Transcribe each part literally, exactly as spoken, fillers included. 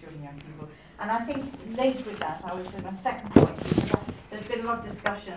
children and young people. And I think linked with that, I was in my second point, because there's been a lot of discussion,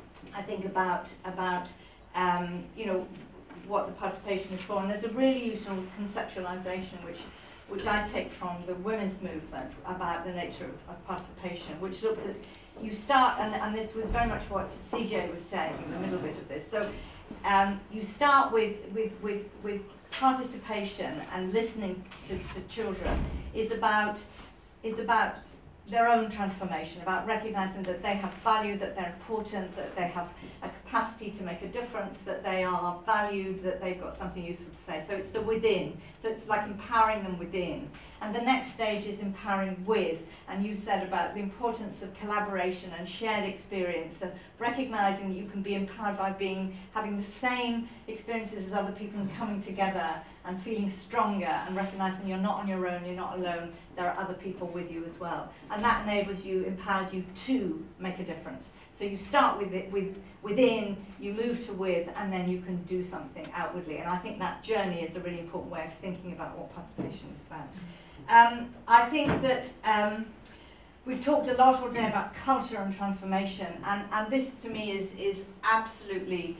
I think, about, about um, you know, what the participation is for. And there's a really useful conceptualization, which which I take from the women's movement about the nature of, of participation, which looks at, you start, and, and this was very much what C J was saying in the middle bit of this. So um, you start with, with, with, with participation, and listening to, to children is about, is about their own transformation, about recognizing that they have value, that they're important, that they have a capacity to make a difference, that they are valued, that they've got something useful to say. So it's the within. So it's like empowering them within. And the next stage is empowering with. And you said about the importance of collaboration and shared experience, and recognizing that you can be empowered by being, having the same experiences as other people, and coming together and feeling stronger, and recognizing you're not on your own, you're not alone, there are other people with you as well. And that enables you, empowers you to make a difference. So you start with it with within, you move to with, and then you can do something outwardly. And I think that journey is a really important way of thinking about what participation is about. Um, I think that um, we've talked a lot all day about culture and transformation, and, and this to me is, is absolutely,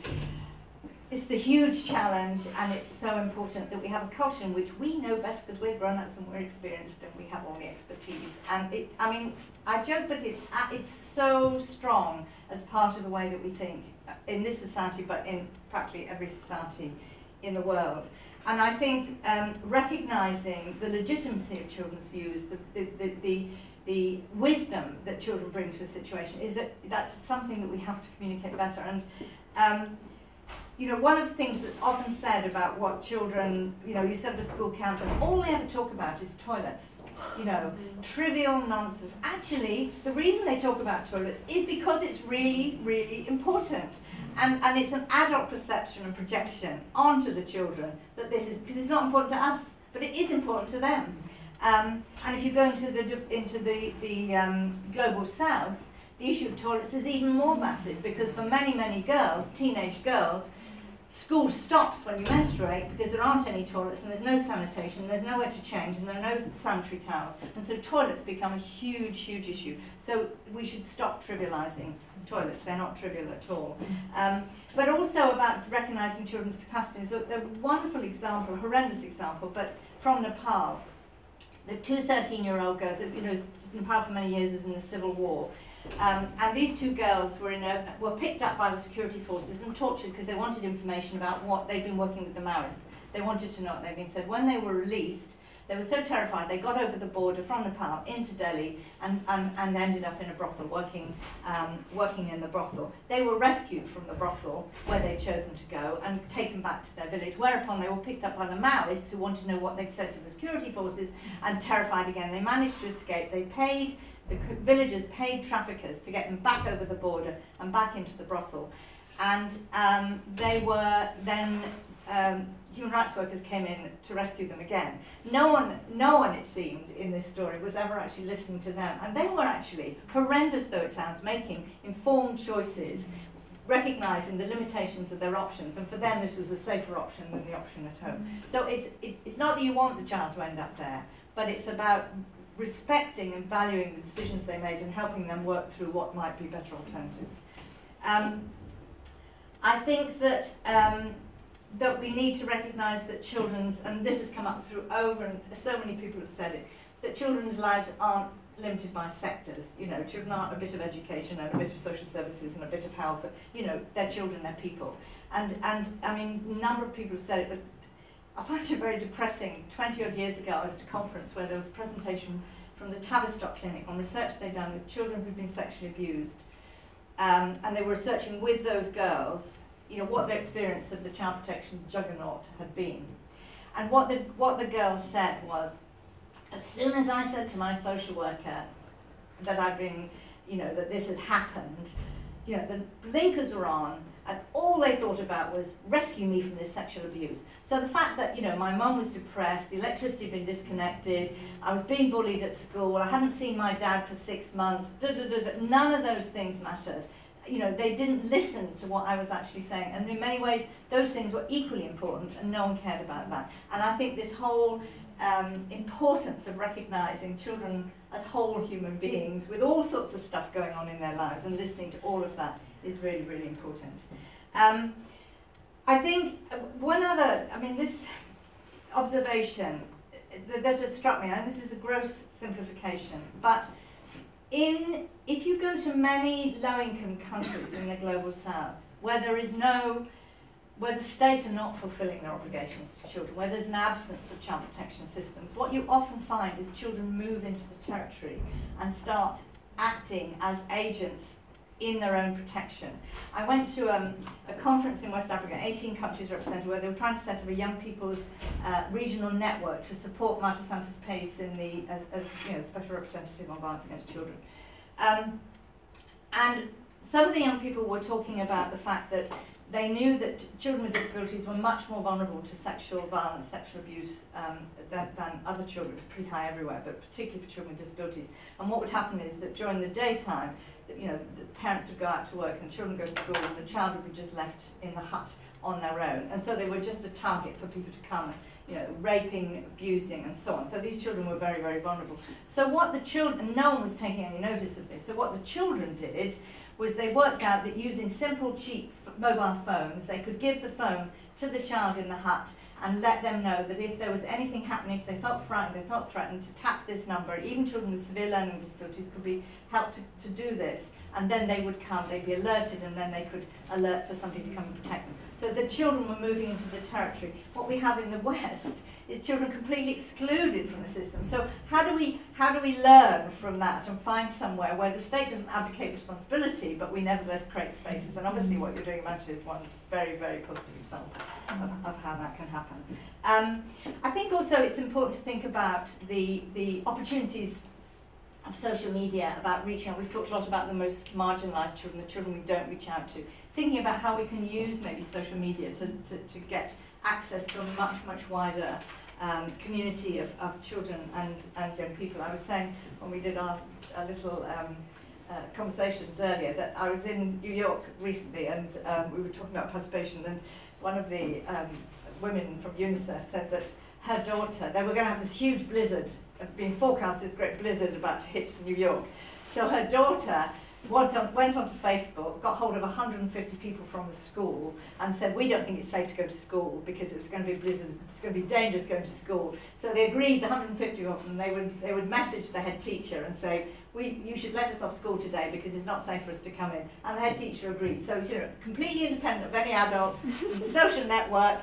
it's the huge challenge, and it's so important that we have a culture in which we know best because we're grown-ups and we're experienced and we have all the expertise. And it, I mean, I joke, but it's, it's so strong as part of the way that we think in this society, but in practically every society in the world. And I think um, recognizing the legitimacy of children's views, the, the, the, the, the wisdom that children bring to a situation, is that that's something that we have to communicate better. And um, you know, one of the things that's often said about what children, you know, you set up a school council, all they ever talk about is toilets. You know, trivial nonsense. Actually, the reason they talk about toilets is because it's really, really important. And, and it's an adult perception and projection onto the children that this is, because it's not important to us, but it is important to them. Um, and if you go into the, into the, the um, global south, the issue of toilets is even more massive, because for many, many girls, teenage girls, school stops when you menstruate because there aren't any toilets and there's no sanitation, there's nowhere to change, and there are no sanitary towels. And so toilets become a huge, huge issue. So we should stop trivializing toilets. They're not trivial at all. Um, but also about recognizing children's capacities. A, a wonderful example, a horrendous example, but from Nepal. The two thirteen-year-old girls, you know, Nepal for many years was in the civil war. Um, and these two girls were in a, were picked up by the security forces and tortured because they wanted information about what they'd been working with the Maoists. They wanted to know what they'd been said. When they were released, they were so terrified they got over the border from Nepal into Delhi and, and, and ended up in a brothel, working um, working in the brothel. They were rescued from the brothel where they'd chosen to go and taken back to their village, whereupon they were picked up by the Maoists, who wanted to know what they'd said to the security forces, and terrified again. They managed to escape. They paid The villagers paid traffickers to get them back over the border and back into the brothel. And um, they were then, um, human rights workers came in to rescue them again. No one, no one, it seemed, in this story was ever actually listening to them. And they were actually, horrendous though it sounds, making informed choices, recognizing the limitations of their options. And for them, this was a safer option than the option at home. So it's, it, it's not that you want the child to end up there, but it's about respecting and valuing the decisions they made and helping them work through what might be better alternatives. Um, I think that um, that we need to recognise that children's, and this has come up through over, and so many people have said it, that children's lives aren't limited by sectors. You know, children aren't a bit of education and a bit of social services and a bit of health. You know, they're children, they're people. And, and I mean, a number of people have said it, but I find it very depressing. twenty odd years ago, I was at a conference where there was a presentation from the Tavistock Clinic on research they'd done with children who'd been sexually abused. Um, and they were researching with those girls, you know, what their experience of the child protection juggernaut had been. And what the, what the girls said was, as soon as I said to my social worker that I'd been, you know, that this had happened, you know, the blinkers were on, and all they thought about was rescue me from this sexual abuse. So the fact that, you know, my mum was depressed, the electricity had been disconnected, I was being bullied at school, I hadn't seen my dad for six months, da, da, da, da, none of those things mattered. You know, they didn't listen to what I was actually saying. And in many ways, those things were equally important, and no one cared about that. And I think this whole um, importance of recognising children as whole human beings with all sorts of stuff going on in their lives, and listening to all of that is really, really important. Um, I think one other, I mean, this observation that, that has struck me, and this is a gross simplification, but in if you go to many low-income countries in the global south, where there is no, where the state are not fulfilling their obligations to children, where there's an absence of child protection systems, what you often find is children move into the territory and start acting as agents in their own protection. I went to um, a conference in West Africa, eighteen countries represented, where they were trying to set up a young people's uh, regional network to support Marta Santos Pace in the, as, as you know, special representative on violence against children. Um, and some of the young people were talking about the fact that they knew that children with disabilities were much more vulnerable to sexual violence, sexual abuse um, than, than other children. It was pretty high everywhere, but particularly for children with disabilities. And what would happen is that during the daytime, you know, the parents would go out to work and the children go to school, and the child would be just left in the hut on their own. And so they were just a target for people to come, you know, raping, abusing, and so on. So these children were very, very vulnerable. So what the children, and no one was taking any notice of this, so what the children did was they worked out that using simple, cheap mobile phones, they could give the phone to the child in the hut and let them know that if there was anything happening, if they felt frightened, they felt threatened, to tap this number. Even children with severe learning disabilities could be helped to, to do this, and then they would come, they'd be alerted, and then they could alert for somebody to come and protect them. So the children were moving into the territory. What we have in the West is children completely excluded from the system. So how do we how do we learn from that and find somewhere where the state doesn't abdicate responsibility, but we nevertheless create spaces? And obviously what you're doing in Manchester is one very, very positive example of, of how that can happen. Um, I think also it's important to think about the, the opportunities of social media, about reaching out. We've talked a lot about the most marginalised children, the children we don't reach out to. Thinking about how we can use maybe social media to, to, to get access to a much, much wider um, community of, of children and, and young people. I was saying when we did our, our little um, uh, conversations earlier that I was in New York recently, and um, we were talking about participation, and one of the um, women from UNICEF said that her daughter, they were going to have this huge blizzard, being forecast this great blizzard about to hit New York. So her daughter went, on, went onto Facebook, got hold of one hundred fifty people from the school and said, we don't think it's safe to go to school because it's going to be a blizzard, it's going to be dangerous going to school. So they agreed, the one hundred fifty of them, they would, they would message the head teacher and say, we, you should let us off school today because it's not safe for us to come in. And the head teacher agreed. So, you know, completely independent of any adults, social network,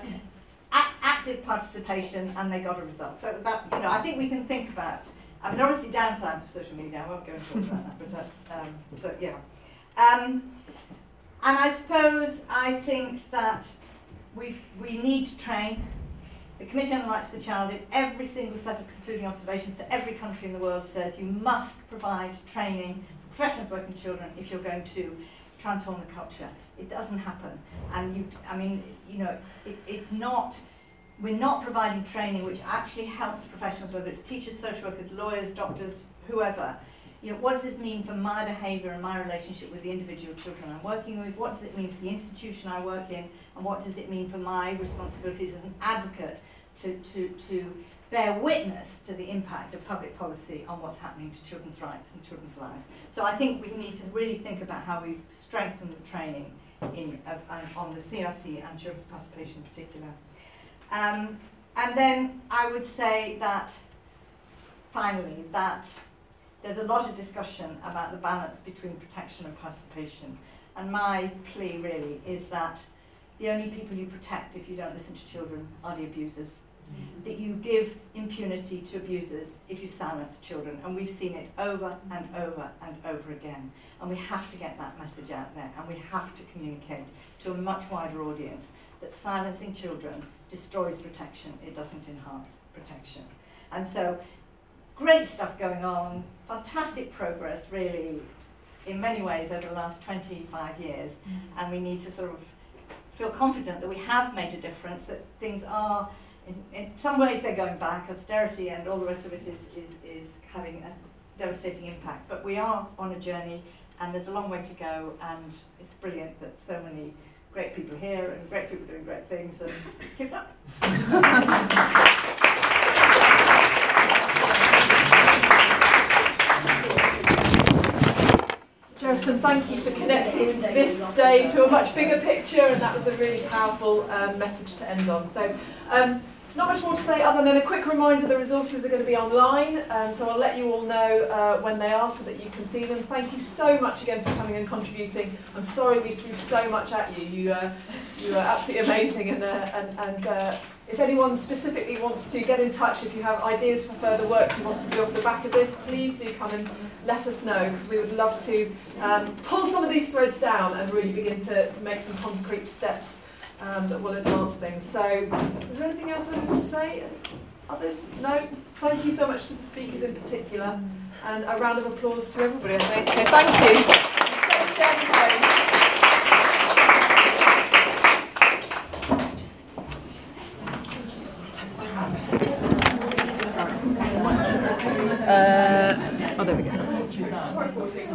active participation, and they got a result. So that, you know, I think we can think about, I mean, obviously downsides of social media, I won't go into all about that, but uh, um, so yeah. Um, and I suppose I think that we, we need to train. The Commission on the Rights of the Child, in every single set of concluding observations to every country in the world, says you must provide training for professionals working with children if you're going to transform the culture. It doesn't happen. And you, I mean, you know, it, it's not, we're not providing training which actually helps professionals, whether it's teachers, social workers, lawyers, doctors, whoever. You know, what does this mean for my behaviour and my relationship with the individual children I'm working with? What does it mean for the institution I work in? And what does it mean for my responsibilities as an advocate to, to, to bear witness to the impact of public policy on what's happening to children's rights and children's lives? So I think we need to really think about how we strengthen the training in, of, uh, on the C R C and children's participation in particular. Um, and then I would say that, finally, that there's a lot of discussion about the balance between protection and participation. And my plea really is that the only people you protect if you don't listen to children are the abusers. Mm-hmm. That you give impunity to abusers if you silence children. And we've seen it over and over and over again. And we have to get that message out there, and we have to communicate to a much wider audience that silencing children destroys protection, it doesn't enhance protection. And so, great stuff going on, fantastic progress really, in many ways over the last twenty-five years, mm-hmm. and we need to sort of feel confident that we have made a difference, that things are, in, in some ways they're going back, austerity and all the rest of it is, is, is having a devastating impact, but we are on a journey and there's a long way to go, and it's brilliant that so many great people here and great people doing great things, and keep it up. and thank you for connecting this day to a much bigger picture, and that was a really powerful um, message to end on. So, um, not much more to say other than a quick reminder the resources are going to be online, um, so I'll let you all know uh, when they are so that you can see them. Thank you so much again for coming and contributing. I'm sorry we threw so much at you. You, uh, you are absolutely amazing, and, uh, and, and uh, if anyone specifically wants to get in touch, if you have ideas for further work you want to do off the back of this, please do come and let us know, because we would love to um, pull some of these threads down and really begin to make some concrete steps um, that will advance things. So, is there anything else I need to say? Others? No? Thank you so much to the speakers in particular, and a round of applause to everybody, I think. So thank you. Uh, oh, there we go.